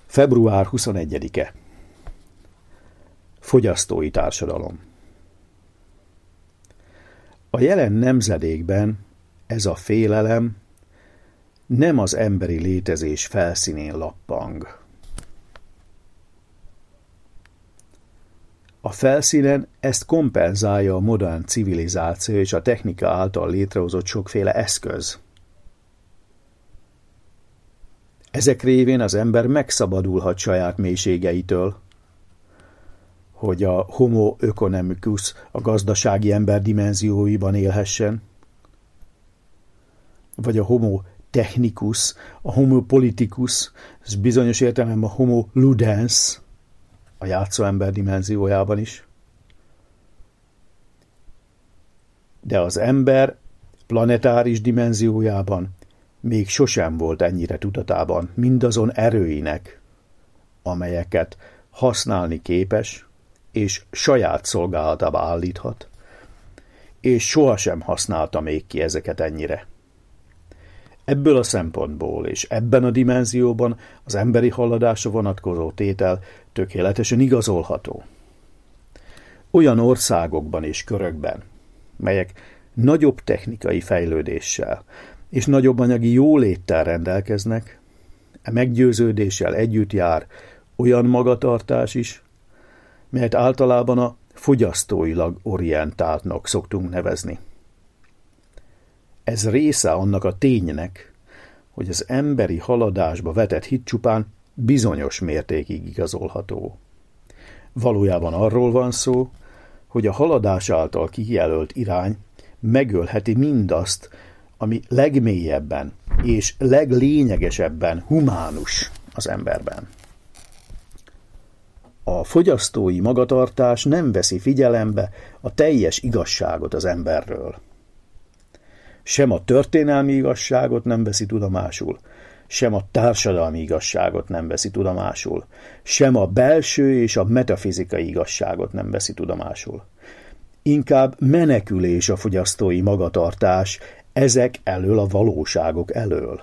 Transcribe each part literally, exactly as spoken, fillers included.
február huszonegyedike. Fogyasztói társadalom. A jelen nemzedékben ez a félelem nem az emberi létezés felszínén lappang. A felszínen ezt kompenzálja a modern civilizáció és a technika által létrehozott sokféle eszköz. Ezek révén az ember megszabadulhat saját mélységeitől, hogy a homo economicus a gazdasági ember dimenzióiban élhessen, vagy a homo technicus, a homo politicus, és bizonyos értelemben a homo ludens a játszóember dimenziójában is. De az ember planetáris dimenziójában még sosem volt ennyire tudatában mindazon erőinek, amelyeket használni képes, és saját szolgálatába állíthat, és sohasem használta még ki ezeket ennyire. Ebből a szempontból és ebben a dimenzióban az emberi haladásra vonatkozó tétel tökéletesen igazolható. Olyan országokban és körökben, melyek nagyobb technikai fejlődéssel és nagyobb anyagi jóléttel rendelkeznek, e meggyőződéssel együtt jár olyan magatartás is, melyet általában a fogyasztóilag orientáltnak szoktunk nevezni. Ez része annak a ténynek, hogy az emberi haladásba vetett hit csupán bizonyos mértékig igazolható. Valójában arról van szó, hogy a haladás által kijelölt irány megölheti mindazt, ami legmélyebben és leglényegesebben humánus az emberben. A fogyasztói magatartás nem veszi figyelembe a teljes igazságot az emberről. Sem a történelmi igazságot nem veszi tudomásul, sem a társadalmi igazságot nem veszi tudomásul, sem a belső és a metafizikai igazságot nem veszi tudomásul. Inkább menekülés a fogyasztói magatartás ezek elől a valóságok elől.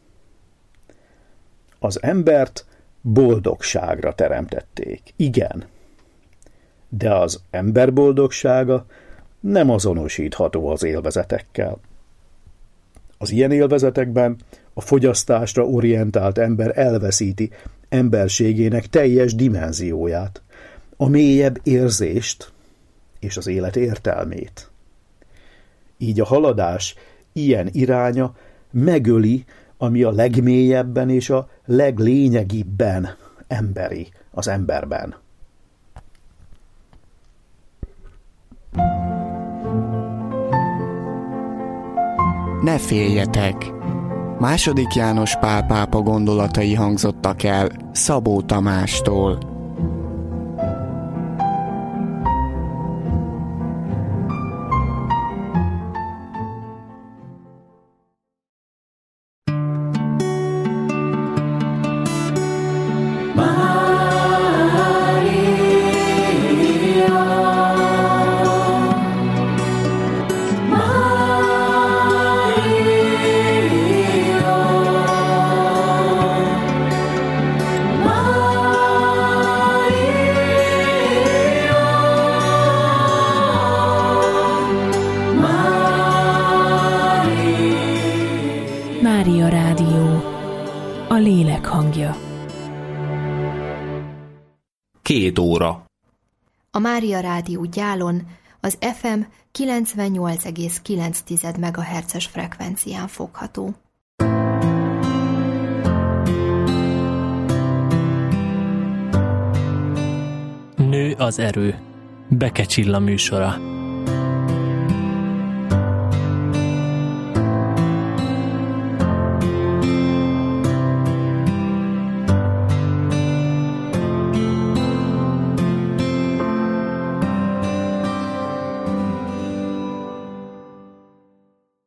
Az embert boldogságra teremtették, igen, de az ember boldogsága nem azonosítható az élvezetekkel. Az ilyen élvezetekben a fogyasztásra orientált ember elveszíti emberségének teljes dimenzióját, a mélyebb érzést és az élet értelmét. Így a haladás ilyen iránya megöli, ami a legmélyebben és a leglényegibben emberi az emberben. Ne féljetek! Második János Pál pápa gondolatai hangzottak el Szabó Tamástól. Mária Rádió, a lélek hangja. Két óra. A Mária Rádió Gyálon az ef em kilencvennyolc egész kilenc megahertzes frekvencián fogható. Nő az erő. Beke Csilla műsora.